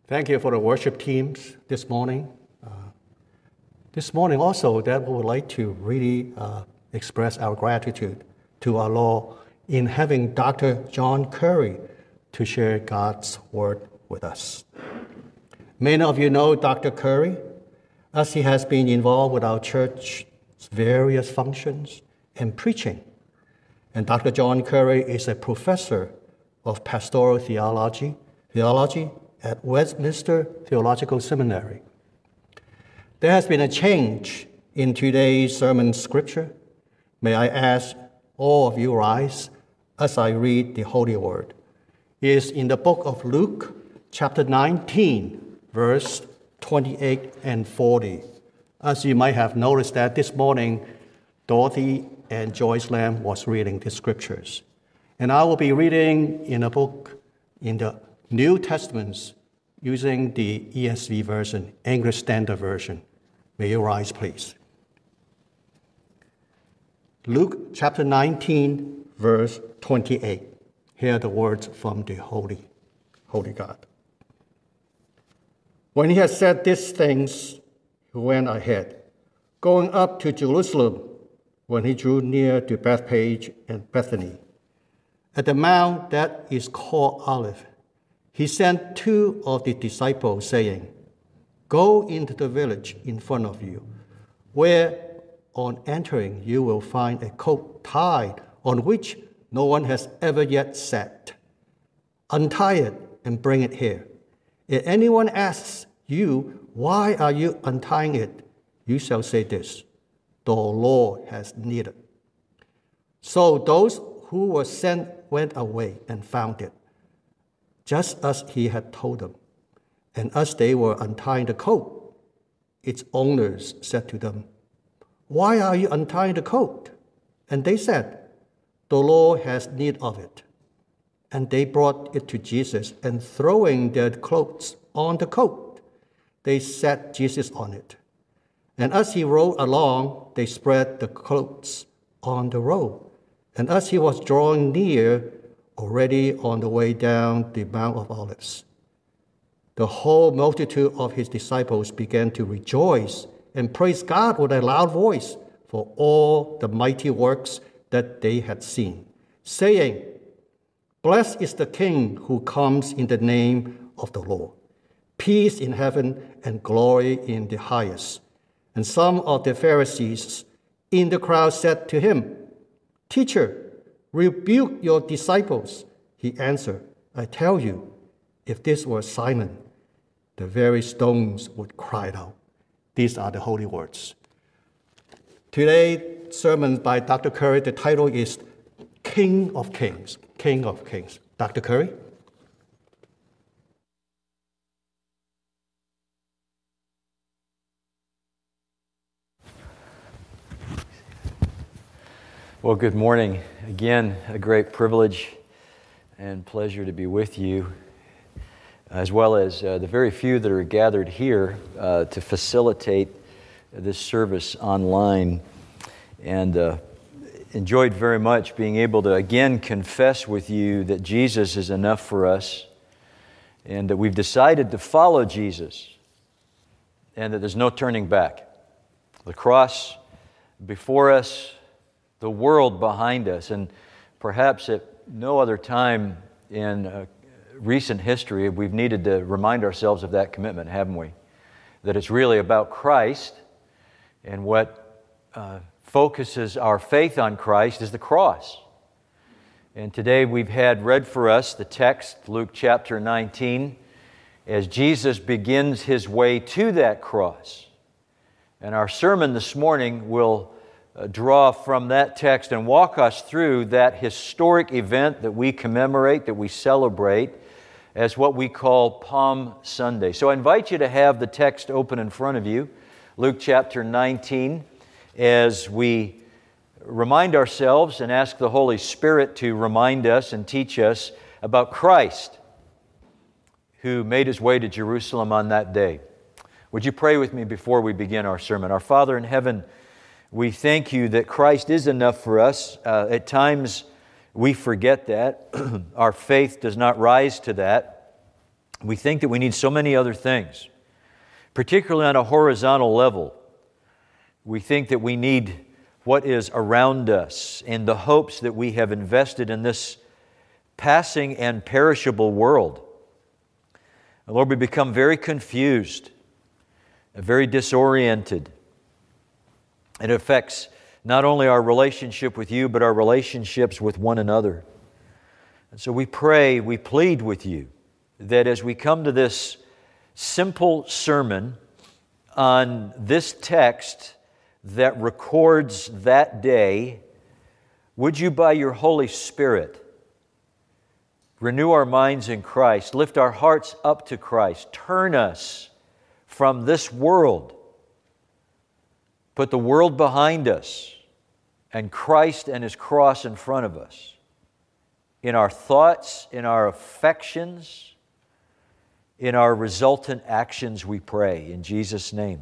Thank you for the worship teams this morning. This morning also that we would like to really express our gratitude to our Lord in having Dr. John Curry to share God's Word with us. Many of you know Dr. Curry, as he has been involved with our church's various functions and preaching. And Dr. John Curry is a professor of pastoral theology at Westminster Theological Seminary. There has been a change in today's sermon scripture. May I ask all of you rise as I read the Holy Word. It is in the book of Luke, chapter 19, verse 28 and 40. As you might have noticed that this morning, Dorothy and Joyce Lamb was reading the scriptures. And I will be reading in a book in the New Testament using the ESV version, English Standard Version. May you rise, please. Luke chapter 19, verse 28. Hear the words from the Holy God. When he had said these things, he went ahead, going up to Jerusalem. When he drew near to Bethphage and Bethany, at the mount that is called Olive, he sent two of the disciples, saying, "Go into the village in front of you, where on entering you will find a coat tied on which no one has ever yet sat. Untie it and bring it here. If anyone asks you, 'Why are you untying it?' you shall say this, 'The Lord has need it.'" So those who were sent went away and found it, just as he had told them. And as they were untying the coat, its owners said to them, "Why are you untying the coat?" And they said, "The Lord has need of it." And they brought it to Jesus, and throwing their clothes on the coat, they set Jesus on it. And as he rode along, they spread the clothes on the road. And as he was drawing near, already on the way down the Mount of Olives, the whole multitude of his disciples began to rejoice and praise God with a loud voice for all the mighty works that they had seen, saying, "Blessed is the King who comes in the name of the Lord. Peace in heaven and glory in the highest." And some of the Pharisees in the crowd said to him, "Teacher, rebuke your disciples." He answered, "I tell you, if this were Simon, the very stones would cry out." These are the holy words. Today's sermon by Dr. Curry, the title is King of Kings. King of Kings. Dr. Curry? Well, good morning. Again, a great privilege and pleasure to be with you, as well as the very few that are gathered here to facilitate this service online. And enjoyed very much being able to again confess with you that Jesus is enough for us, and that we've decided to follow Jesus, and that there's no turning back. The cross before us, the world behind us, and perhaps at no other time in recent history we've needed to remind ourselves of that commitment, haven't we? That it's really about Christ, and what focuses our faith on Christ is the cross. And today we've had read for us the text, Luke chapter 19, as Jesus begins His way to that cross. And our sermon this morning will draw from that text and walk us through that historic event that we commemorate, that we celebrate, as what we call Palm Sunday. So I invite you to have the text open in front of you, Luke chapter 19, as we remind ourselves and ask the Holy Spirit to remind us and teach us about Christ, who made His way to Jerusalem on that day. Would you pray with me before we begin our sermon? Our Father in heaven, we thank You that Christ is enough for us. At times we forget that. Our faith does not rise to that. We think that we need so many other things, particularly on a horizontal level. We think that we need what is around us and the hopes that we have invested in this passing and perishable world. And Lord, we become very confused, very disoriented. It affects not only our relationship with you, but our relationships with one another. And so we pray, we plead with you that as we come to this simple sermon on this text that records that day, would you by your Holy Spirit renew our minds in Christ, lift our hearts up to Christ, turn us from this world, put the world behind us, and Christ and His cross in front of us, in our thoughts, in our affections, in our resultant actions, we pray, in Jesus' name.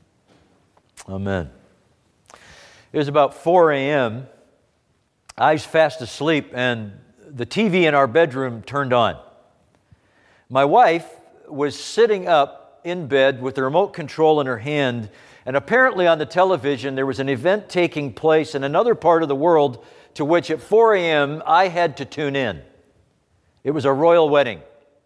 Amen. It was about 4 a.m., I was fast asleep, and the TV in our bedroom turned on. My wife was sitting up in bed with the remote control in her hand, and apparently on the television there was an event taking place in another part of the world to which at 4 a.m. I had to tune in. It was a royal wedding.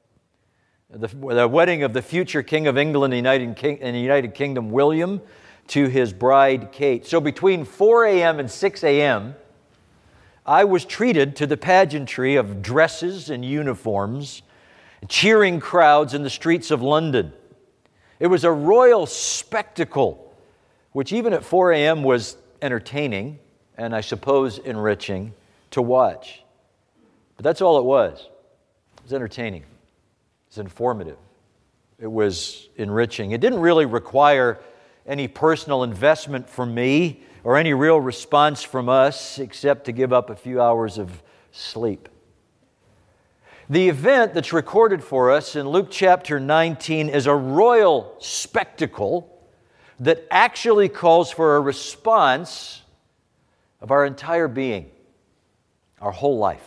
The wedding of the future King of England and the United Kingdom, William, to his bride, Kate. So between 4 a.m. and 6 a.m., I was treated to the pageantry of dresses and uniforms, cheering crowds in the streets of London. It was a royal spectacle, which even at 4 a.m. was entertaining and I suppose enriching to watch. But that's all it was. It was entertaining. It was informative. It was enriching. It didn't really require any personal investment from me or any real response from us except to give up a few hours of sleep. The event that's recorded for us in Luke chapter 19 is a royal spectacle that actually calls for a response of our entire being, our whole life.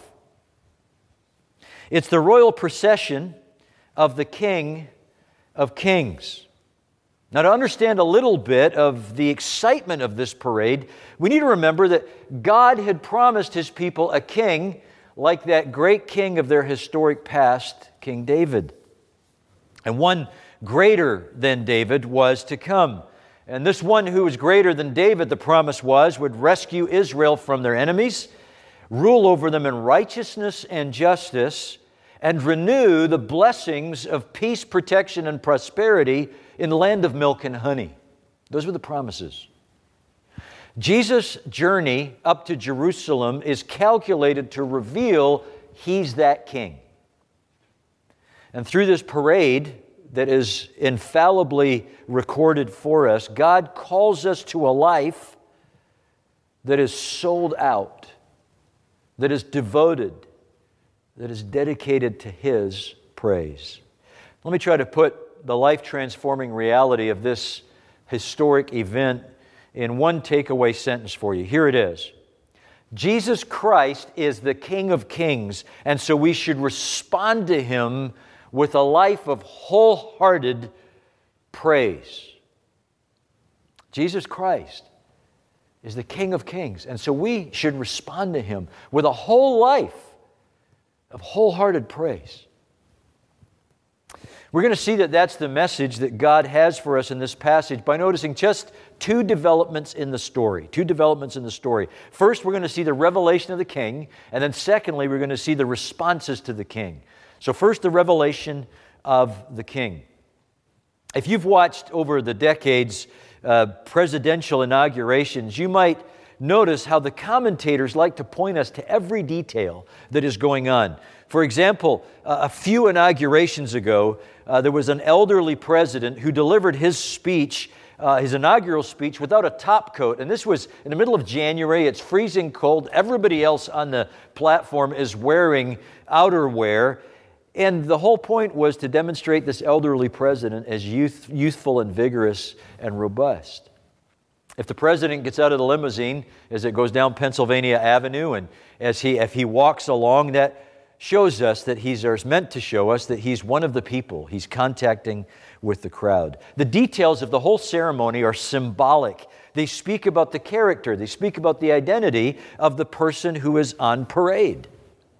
It's the royal procession of the King of Kings. Now, to understand a little bit of the excitement of this parade, we need to remember that God had promised His people a king like that great king of their historic past, King David. And one greater than David was to come. And this one who was greater than David, the promise was, would rescue Israel from their enemies, rule over them in righteousness and justice, and renew the blessings of peace, protection, and prosperity in the land of milk and honey. Those were the promises. Jesus' journey up to Jerusalem is calculated to reveal He's that king. And through this parade that is infallibly recorded for us, God calls us to a life that is sold out, that is devoted, that is dedicated to His praise. Let me try to put the life-transforming reality of this historic event in one takeaway sentence for you. Here it is. Jesus Christ is the King of Kings, and so we should respond to Him with a life of wholehearted praise. Jesus Christ is the King of Kings, and so we should respond to Him with a whole life of wholehearted praise. We're going to see that that's the message that God has for us in this passage by noticing just two developments in the story. First, we're going to see the revelation of the king, and then secondly, we're going to see the responses to the king. So first, the revelation of the king. If you've watched over the decades presidential inaugurations, you might notice how the commentators like to point us to every detail that is going on. For example, a few inaugurations ago, there was an elderly president who delivered his speech, his inaugural speech, without a top coat. And this was in the middle of January. It's freezing cold. Everybody else on the platform is wearing outerwear. And the whole point was to demonstrate this elderly president as youthful and vigorous and robust. If the president gets out of the limousine as it goes down Pennsylvania Avenue, and if he walks along, that shows us that he's, or is meant to show us that he's one of the people. He's contacting with the crowd. The details of the whole ceremony are symbolic. They speak about the character, they speak about the identity of the person who is on parade.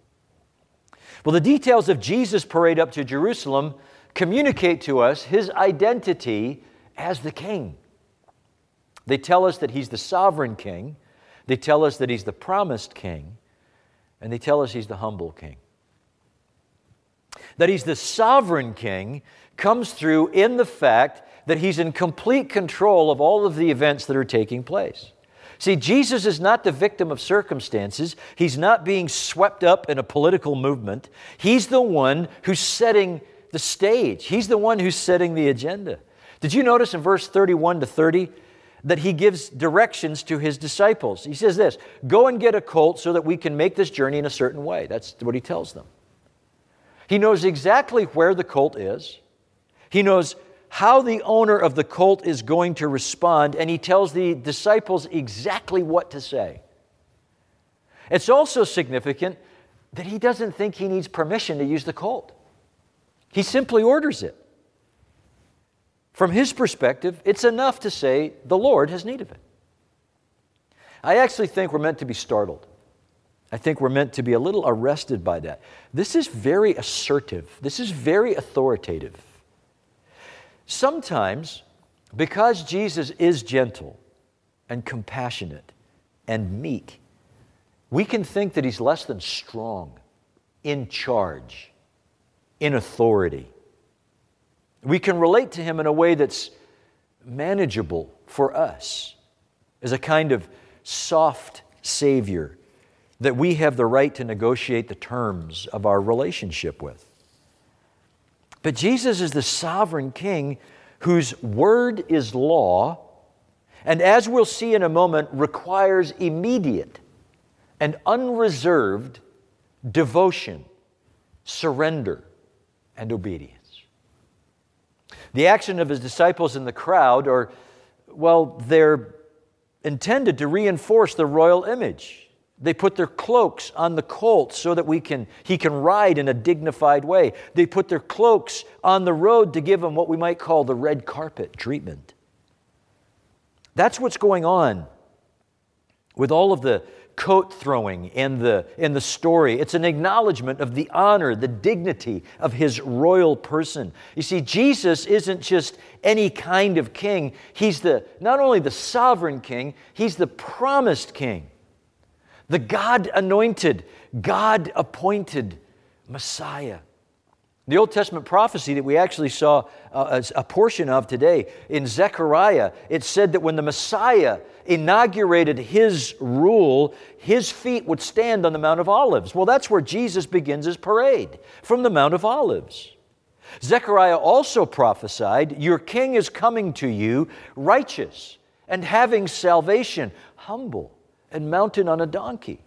Well, the details of Jesus' parade up to Jerusalem communicate to us his identity as the king. They tell us that he's the sovereign king, they tell us that he's the promised king, and they tell us he's the humble king. That he's the sovereign king comes through in the fact that he's in complete control of all of the events that are taking place. See, Jesus is not the victim of circumstances. He's not being swept up in a political movement. He's the one who's setting the stage. He's the one who's setting the agenda. Did you notice in verse 31 to 30 that he gives directions to his disciples? He says this, go and get a colt so that we can make this journey in a certain way. That's what he tells them. He knows exactly where the colt is. He knows how the owner of the colt is going to respond, and he tells the disciples exactly what to say. It's also significant that he doesn't think he needs permission to use the colt. He simply orders it. From his perspective, it's enough to say, the Lord has need of it. I actually think we're meant to be startled. I think we're meant to be a little arrested by that. This is very assertive. This is very authoritative. Sometimes, because Jesus is gentle and compassionate and meek, we can think that he's less than strong, in charge, in authority. We can relate to him in a way that's manageable for us, as a kind of soft Savior that we have the right to negotiate the terms of our relationship with. But Jesus is the sovereign king whose word is law, and as we'll see in a moment, requires immediate and unreserved devotion, surrender, and obedience. The action of his disciples in the crowd are, well, they're intended to reinforce the royal image. They put their cloaks on the colt so that he can ride in a dignified way. They put their cloaks on the road to give him what we might call the red carpet treatment. That's what's going on with all of the coat throwing in the story. It's an acknowledgement of the honor, the dignity of his royal person. You see, Jesus isn't just any kind of king. He's not only the sovereign king, he's the promised king. The God-anointed, God-appointed Messiah. The Old Testament prophecy that we actually saw a portion of today in Zechariah, it said that when the Messiah inaugurated his rule, his feet would stand on the Mount of Olives. Well, that's where Jesus begins his parade, from the Mount of Olives. Zechariah also prophesied, your king is coming to you righteous and having salvation, humble and mounted on a donkey.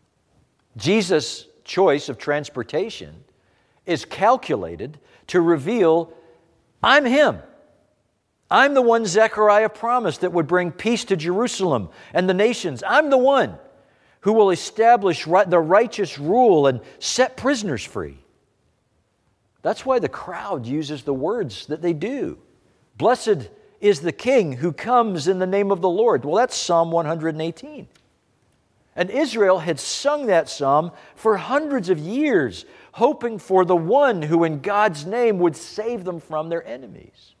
Jesus' choice of transportation is calculated to reveal, I'm him. I'm the one Zechariah promised that would bring peace to Jerusalem and the nations. I'm the one who will establish the righteous rule and set prisoners free. That's why the crowd uses the words that they do. Blessed is the King who comes in the name of the Lord. Well, that's Psalm 118. And Israel had sung that psalm for hundreds of years, hoping for the one who in God's name would save them from their enemies.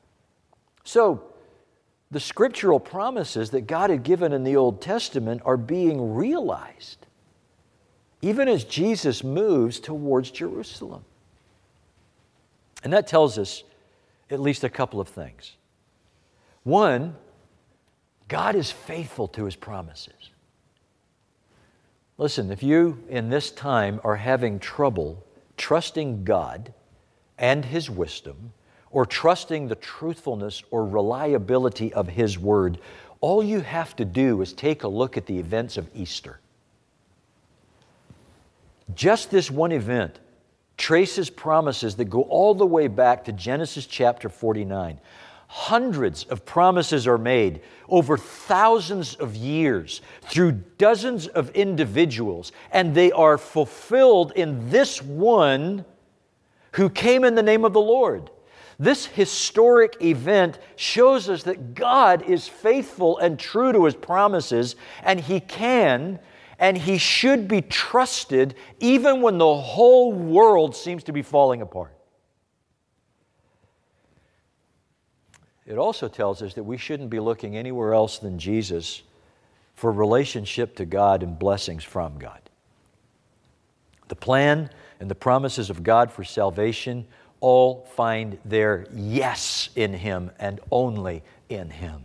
So, the scriptural promises that God had given in the Old Testament are being realized, even as Jesus moves towards Jerusalem. And that tells us at least a couple of things. One, God is faithful to his promises. Listen, if you in this time are having trouble trusting God and his wisdom, or trusting the truthfulness or reliability of his word, all you have to do is take a look at the events of Easter. Just this one event traces promises that go all the way back to Genesis chapter 49. Hundreds of promises are made over thousands of years through dozens of individuals, and they are fulfilled in this one who came in the name of the Lord. This historic event shows us that God is faithful and true to His promises, and He can and He should be trusted even when the whole world seems to be falling apart. It also tells us that we shouldn't be looking anywhere else than Jesus for relationship to God and blessings from God. The plan and the promises of God for salvation all find their yes in Him and only in Him.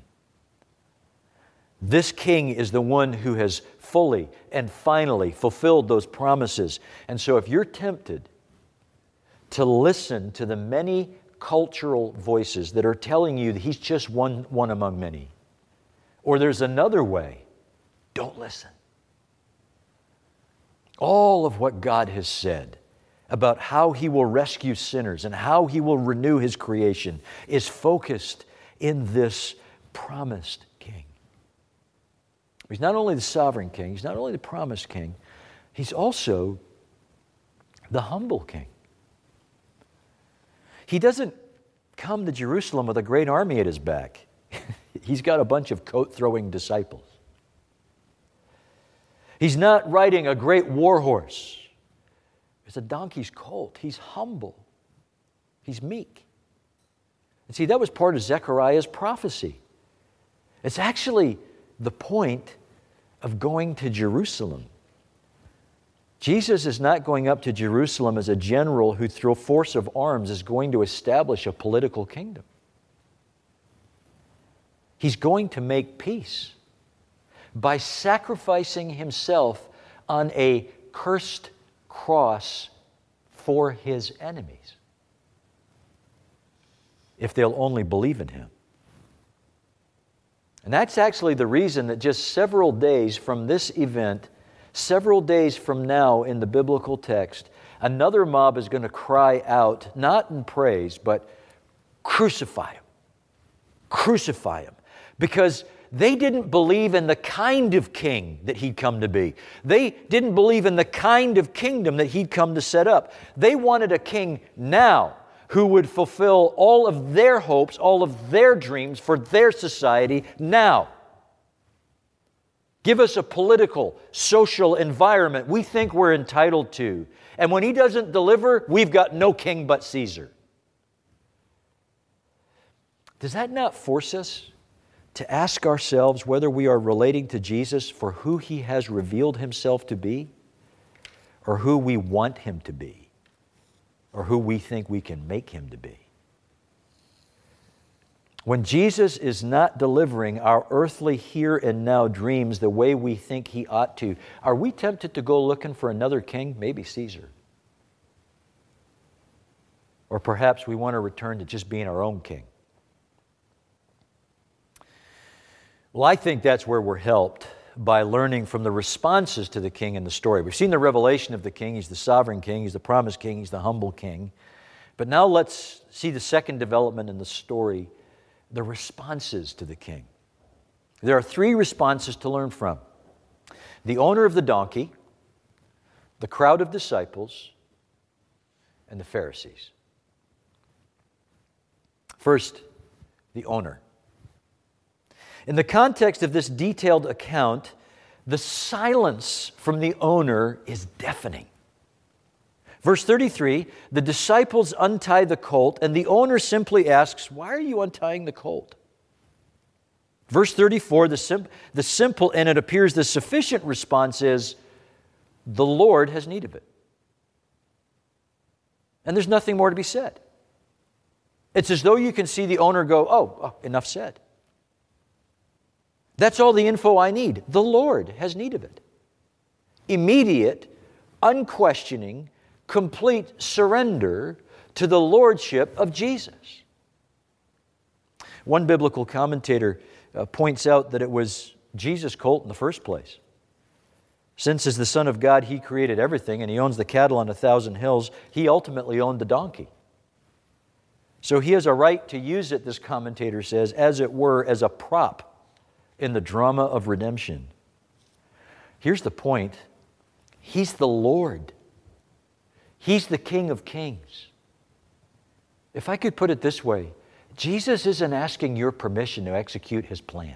This King is the one who has fully and finally fulfilled those promises. And so if you're tempted to listen to the many cultural voices that are telling you that He's just one among many, or there's another way, don't listen. All of what God has said about how He will rescue sinners and how He will renew His creation is focused in this promised King. He's not only the sovereign King, He's not only the promised King, He's also the humble King. He doesn't come to Jerusalem with a great army at His back. He's got a bunch of coat-throwing disciples. He's not riding a great war horse. It's a donkey's colt. He's humble. He's meek. And see, that was part of Zechariah's prophecy. It's actually the point of going to Jerusalem. Jesus is not going up to Jerusalem as a general who, through force of arms, is going to establish a political kingdom. He's going to make peace by sacrificing Himself on a cursed cross for His enemies, if they'll only believe in Him. And that's actually the reason that just several days from this event, several days from now in the biblical text, another mob is going to cry out, not in praise, but crucify Him. Crucify Him. Because they didn't believe in the kind of king that He'd come to be. They didn't believe in the kind of kingdom that He'd come to set up. They wanted a king now who would fulfill all of their hopes, all of their dreams for their society now. Give us a political, social environment we think we're entitled to. And when He doesn't deliver, we've got no king but Caesar. Does that not force us to ask ourselves whether we are relating to Jesus for who He has revealed Himself to be, or who we want Him to be, or who we think we can make Him to be? When Jesus is not delivering our earthly here and now dreams the way we think He ought to, are we tempted to go looking for another king, maybe Caesar? Or perhaps we want to return to just being our own king? Well, I think that's where we're helped by learning from the responses to the king in the story. We've seen the revelation of the king. He's the sovereign king. He's the promised king. He's the humble king. But now let's see the second development in the story, the responses to the king. There are three responses to learn from: the owner of the donkey, the crowd of disciples, and the Pharisees. First, the owner. In the context of this detailed account, the silence from the owner is deafening. Verse 33, the disciples untie the colt, and the owner simply asks, "Why are you untying the colt?" Verse 34, the simple and it appears the sufficient response is, "The Lord has need of it." And there's nothing more to be said. It's as though you can see the owner go, oh, enough said. That's all the info I need. The Lord has need of it. Immediate, unquestioning, complete surrender to the lordship of Jesus. One biblical commentator points out that it was Jesus' colt in the first place. Since as the Son of God, He created everything and He owns the cattle on 1,000 hills, He ultimately owned the donkey. So he has a right to use it, this commentator says, as it were, as a prop in the drama of redemption. Here's the point. He's the Lord. He's the King of Kings. If I could put it this way, Jesus isn't asking your permission to execute His plan.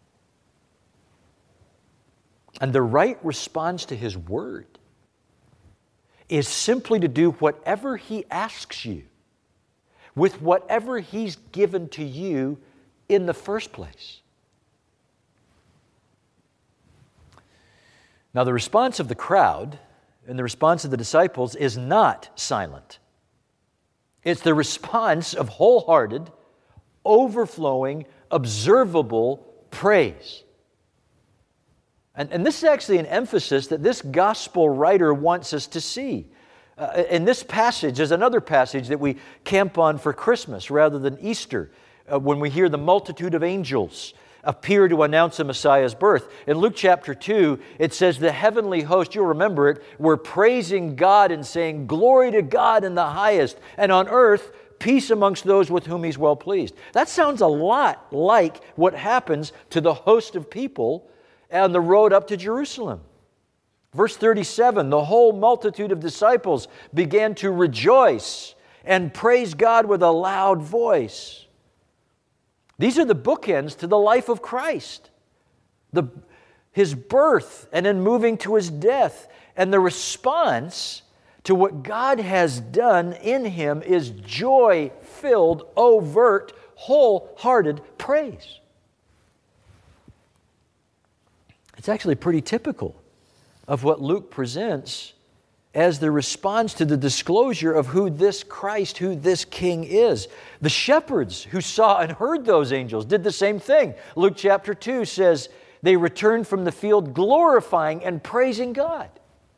And the right response to His word is simply to do whatever He asks you with whatever He's given to you in the first place. Now, the response of the crowd and the response of the disciples is not silent. It's the response of wholehearted, overflowing, observable praise. And this is actually an emphasis that this gospel writer wants us to see. In this passage, there's another passage that we camp on for Christmas rather than Easter, when we hear the multitude of angels appear to announce the Messiah's birth. In Luke chapter 2, it says the heavenly host, you'll remember it, were praising God and saying, "Glory to God in the highest, and on earth peace amongst those with whom He's well pleased." That sounds a lot like what happens to the host of people on the road up to Jerusalem. Verse 37, the whole multitude of disciples began to rejoice and praise God with a loud voice. These are the bookends to the life of Christ. His birth and then moving to His death. And the response to what God has done in Him is joy-filled, overt, wholehearted praise. It's actually pretty typical of what Luke presents as the response to the disclosure of who this Christ, who this King is. The shepherds who saw and heard those angels did the same thing. Luke chapter 2 says they returned from the field glorifying and praising God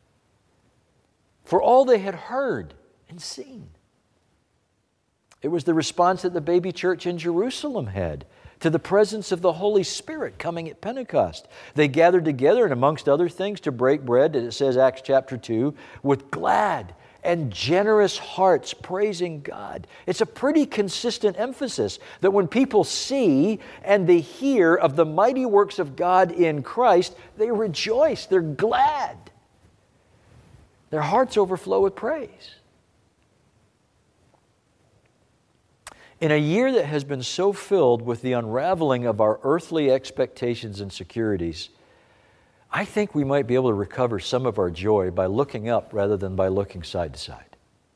for all they had heard and seen. It was the response that the baby church in Jerusalem had to the presence of the Holy Spirit coming at Pentecost. They gathered together, and amongst other things, to break bread, as it says, Acts chapter 2, with glad and generous hearts praising God. It's a pretty consistent emphasis that when people see and they hear of the mighty works of God in Christ, they rejoice, they're glad. Their hearts overflow with praise. In a year that has been so filled with the unraveling of our earthly expectations and securities, I think we might be able to recover some of our joy by looking up rather than by looking side to side.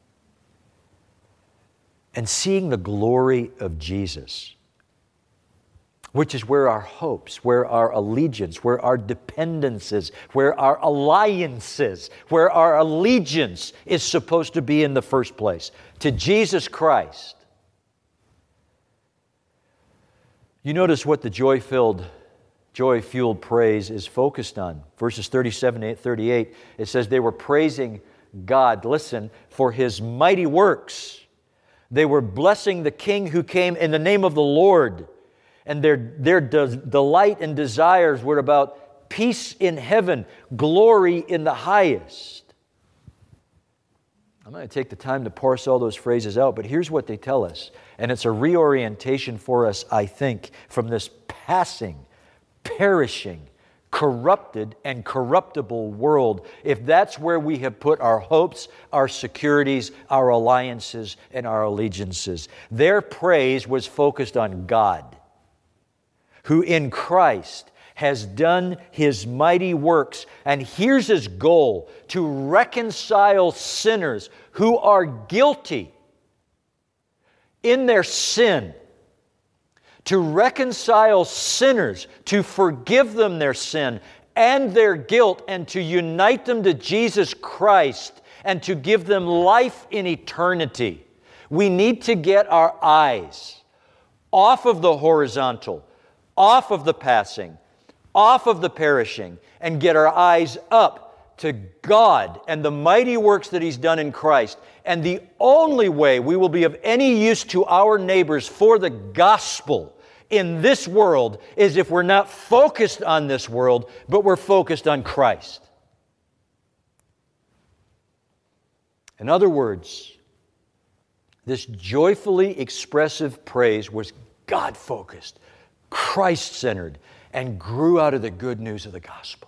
And seeing the glory of Jesus, which is where our hopes, where our allegiance, where our dependence is, where our alliances, where our allegiance is supposed to be in the first place, to Jesus Christ. You notice what the joy-fueled praise is focused on. Verses 37 and 38, it says they were praising God, listen, for His mighty works. They were blessing the King who came in the name of the Lord. And their delight and desires were about peace in heaven, glory in the highest. I'm going to take the time to parse all those phrases out, but here's what they tell us. And it's a reorientation for us, I think, from this passing, perishing, corrupted, and corruptible world, if that's where we have put our hopes, our securities, our alliances, and our allegiances. Their praise was focused on God, who in Christ has done His mighty works. And here's His goal: to reconcile sinners who are guilty in their sin, to reconcile sinners, to forgive them their sin and their guilt, and to unite them to Jesus Christ and to give them life in eternity. We need to get our eyes off of the horizontal, off of the passing, off of the perishing, and get our eyes up to God and the mighty works that He's done in Christ. And the only way we will be of any use to our neighbors for the gospel in this world is if we're not focused on this world, but we're focused on Christ. In other words, This joyfully expressive praise was God-focused, Christ-centered, and grew out of the good news of the gospel.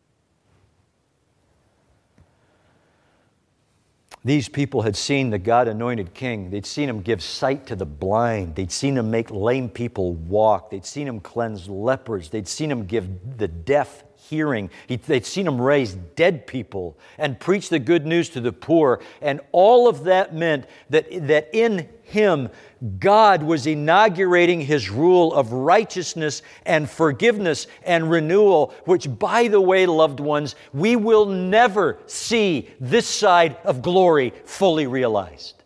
These people had seen the God-anointed King. They'd seen Him give sight to the blind. They'd seen Him make lame people walk. They'd seen Him cleanse lepers. They'd seen Him give the deaf hearing. They'd seen Him raise dead people and preach the good news to the poor. And all of that meant that in Him, God was inaugurating His rule of righteousness and forgiveness and renewal, which, by the way, loved ones, we will never see this side of glory fully realized.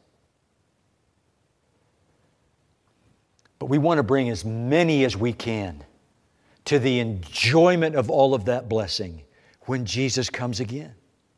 But we want to bring as many as we can to the enjoyment of all of that blessing when Jesus comes again.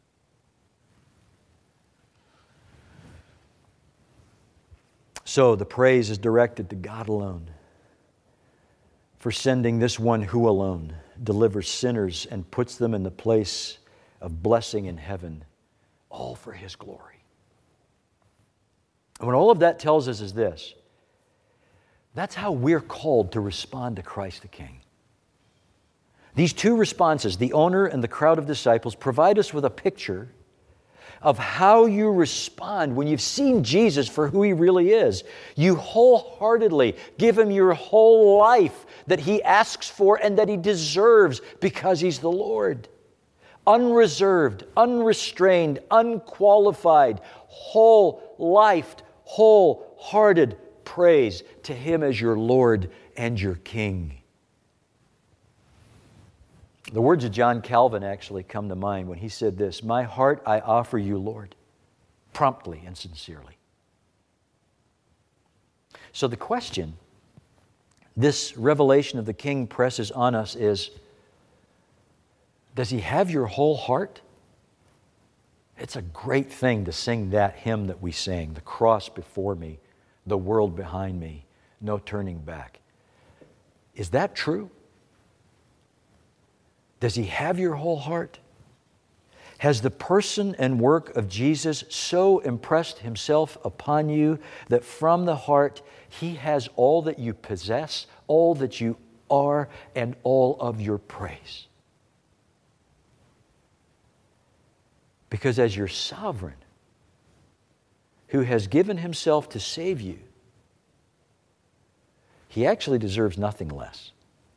So the praise is directed to God alone for sending this one who alone delivers sinners and puts them in the place of blessing in heaven, all for His glory. And what all of that tells us is this: that's how we're called to respond to Christ the King. These two responses, the owner and the crowd of disciples, provide us with a picture of how you respond when you've seen Jesus for who He really is. You wholeheartedly give Him your whole life that He asks for and that He deserves because He's the Lord. Unreserved, unrestrained, unqualified, whole-lifed, wholehearted praise to Him as your Lord and your King. The words of John Calvin actually come to mind when he said this: "My heart I offer you, Lord, promptly and sincerely." So the question this revelation of the King presses on us is, does He have your whole heart? It's a great thing to sing that hymn that we sang, "The cross before me, the world behind me, no turning back." Is that true? Does He have your whole heart? Has the person and work of Jesus so impressed Himself upon you that from the heart He has all that you possess, all that you are, and all of your praise? Because as your sovereign, who has given Himself to save you, He actually deserves nothing less.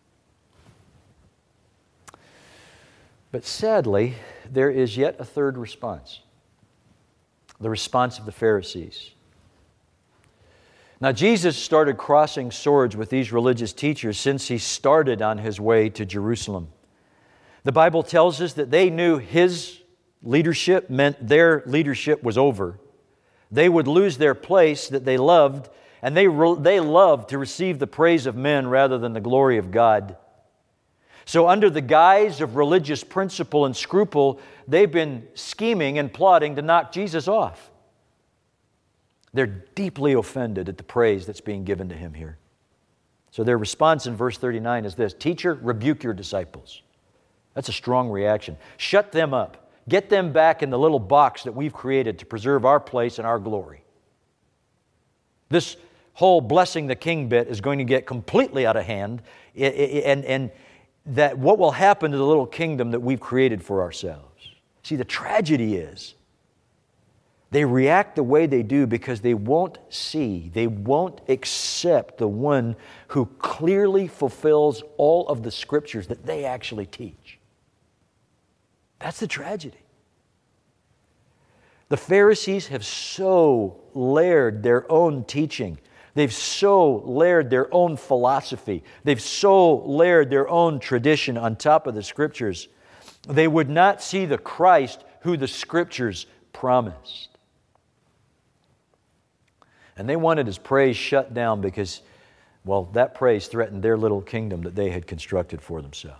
But sadly, there is yet a third response, the response of the Pharisees. Now, Jesus started crossing swords with these religious teachers since He started on His way to Jerusalem. The Bible tells us that they knew His leadership meant their leadership was over. They would lose their place that they loved, and they loved to receive the praise of men rather than the glory of God. So under the guise of religious principle and scruple, they've been scheming and plotting to knock Jesus off. They're deeply offended at the praise that's being given to Him here. So their response in verse 39 is this: "Teacher, rebuke your disciples." That's a strong reaction. Shut them up. Get them back in the little box that we've created to preserve our place and our glory. This whole blessing the King bit is going to get completely out of hand, and that what will happen to the little kingdom that we've created for ourselves. See, the tragedy is they react the way they do because they won't see, they won't accept the one who clearly fulfills all of the Scriptures that they actually teach. That's the tragedy. The Pharisees have so layered their own teaching. They've so layered their own philosophy. They've so layered their own tradition on top of the Scriptures. They would not see the Christ who the Scriptures promised. And they wanted His praise shut down because, well, that praise threatened their little kingdom that they had constructed for themselves.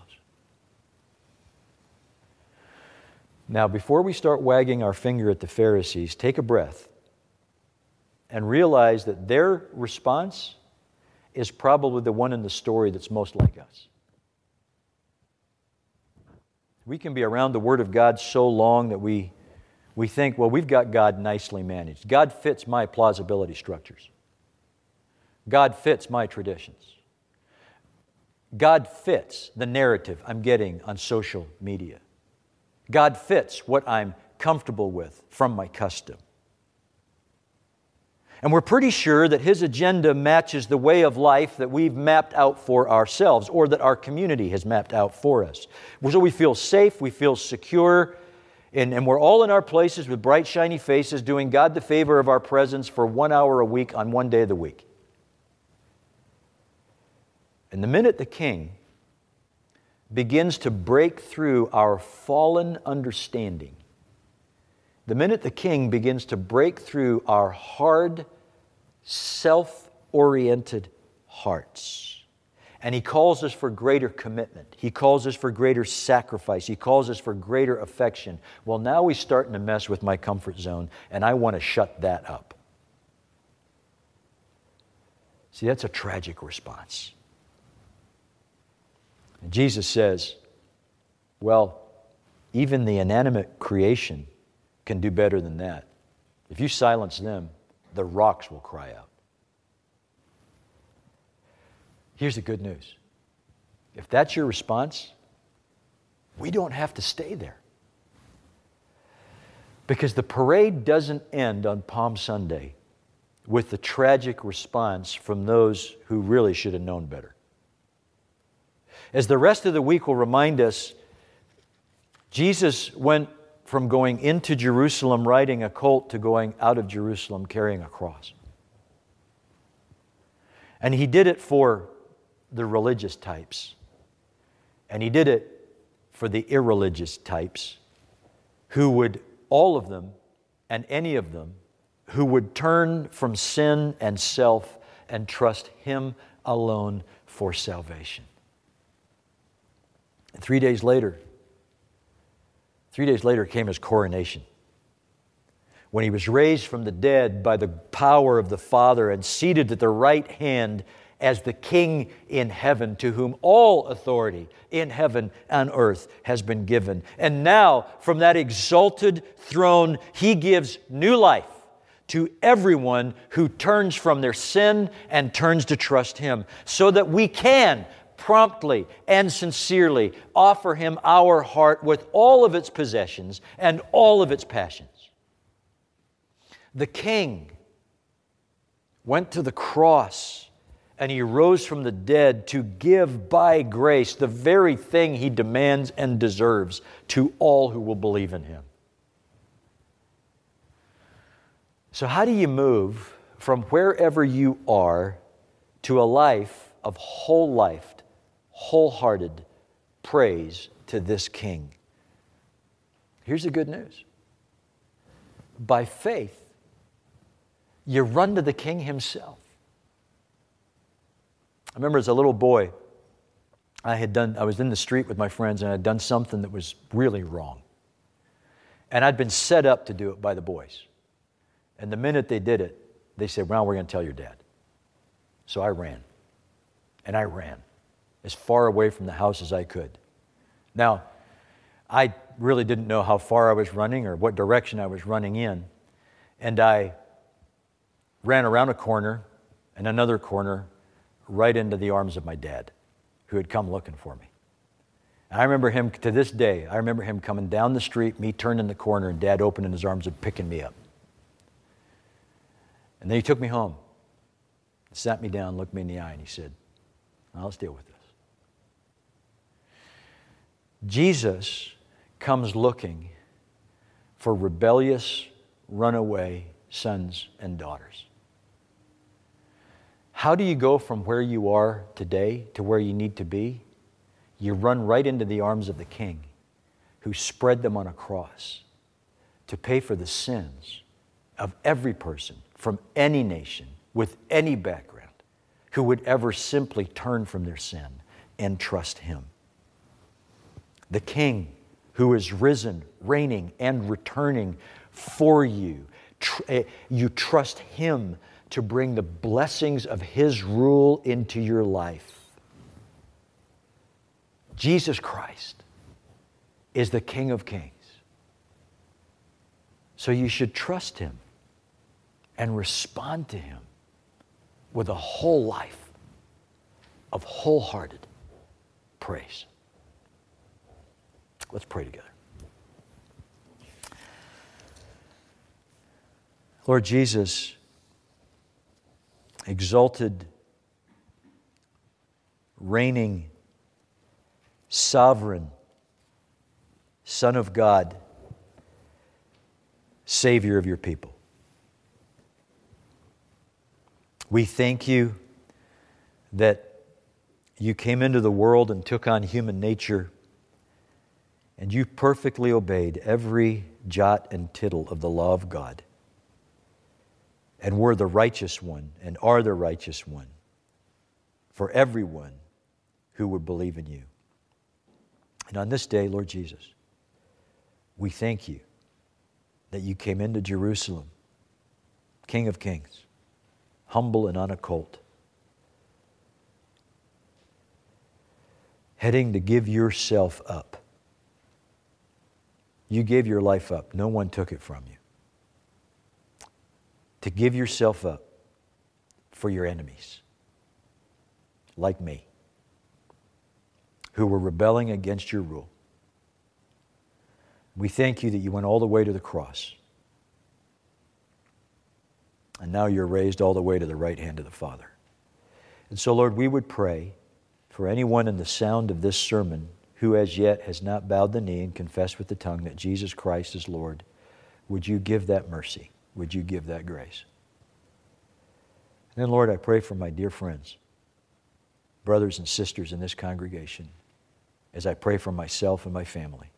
Now, before we start wagging our finger at the Pharisees, take a breath and realize that their response is probably the one in the story that's most like us. We can be around the Word of God so long that we we think, well, we've got God nicely managed. God fits my plausibility structures. God fits my traditions. God fits the narrative I'm getting on social media. God fits what I'm comfortable with from my custom. And we're pretty sure that His agenda matches the way of life that we've mapped out for ourselves, or that our community has mapped out for us. So we feel safe, we feel secure, and we're all in our places with bright, shiny faces, doing God the favor of our presence for 1 hour a week on one day of the week. And the minute the King begins to break through our fallen understanding, the minute the King begins to break through our hard, self-oriented hearts, and He calls us for greater commitment, He calls us for greater sacrifice, He calls us for greater affection, well, now He's starting to mess with my comfort zone, and I want to shut that up. See, that's a tragic response. And Jesus says, well, even the inanimate creation can do better than that. If you silence them, the rocks will cry out. Here's the good news. If that's your response, we don't have to stay there. Because the parade doesn't end on Palm Sunday with the tragic response from those who really should have known better. As the rest of the week will remind us, Jesus went from going into Jerusalem riding a colt to going out of Jerusalem carrying a cross. And He did it for the religious types. And He did it for the irreligious types, who would, all of them and any of them, who would turn from sin and self and trust Him alone for salvation. And 3 days later came His coronation, when He was raised from the dead by the power of the Father and seated at the right hand as the King in heaven, to whom all authority in heaven and earth has been given. And now, from that exalted throne, He gives new life to everyone who turns from their sin and turns to trust Him, so that we can promptly and sincerely offer Him our heart with all of its possessions and all of its passions. The King went to the cross and He rose from the dead to give by grace the very thing He demands and deserves to all who will believe in Him. So how do you move from wherever you are to a life of wholehearted praise to this King? Here's the good news. By faith, you run to the King Himself. I remember as a little boy, I was in the street with my friends and I had done something that was really wrong. And I'd been set up to do it by the boys. And the minute they did it, they said, well, we're going to tell your dad. So I ran. And I ran as far away from the house as I could. Now, I really didn't know how far I was running or what direction I was running in. And I ran around a corner and another corner right into the arms of my dad, who had come looking for me. And I remember him, to this day, I remember him coming down the street, me turning the corner, and Dad opening his arms and picking me up. And then He took me home, sat me down, looked me in the eye, and He said, now let's deal with this. Jesus comes looking for rebellious, runaway sons and daughters. How do you go from where you are today to where you need to be? You run right into the arms of the King, who spread them on a cross to pay for the sins of every person from any nation with any background who would ever simply turn from their sin and trust Him. The King who is risen, reigning, and returning for you. You trust Him to bring the blessings of His rule into your life. Jesus Christ is the King of Kings. So you should trust Him and respond to Him with a whole life of wholehearted praise. Let's pray together. Lord Jesus, exalted, reigning, sovereign Son of God, Savior of your people. We thank you that you came into the world and took on human nature, and you perfectly obeyed every jot and tittle of the law of God, and were the righteous one and are the righteous one for everyone who would believe in you. And on this day, Lord Jesus, we thank you that you came into Jerusalem, King of Kings, humble and on a colt, heading to give yourself up. You gave your life up. No one took it from you. To give yourself up for your enemies, like me, who were rebelling against your rule. We thank you that you went all the way to the cross. And now you're raised all the way to the right hand of the Father. And so, Lord, we would pray for anyone in the sound of this sermon who as yet has not bowed the knee and confessed with the tongue that Jesus Christ is Lord. Would you give that mercy? Would you give that grace? And then, Lord, I pray for my dear friends, brothers and sisters in this congregation, as I pray for myself and my family.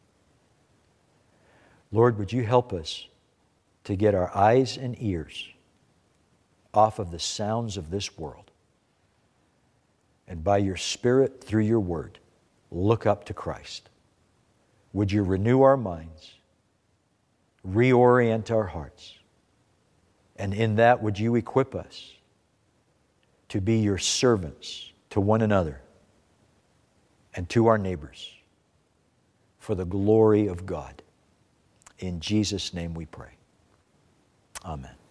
Lord, would you help us to get our eyes and ears off of the sounds of this world, and by your Spirit, through your word, look up to Christ. Would you renew our minds, reorient our hearts, and in that would you equip us to be your servants to one another and to our neighbors for the glory of God. In Jesus' name we pray. Amen.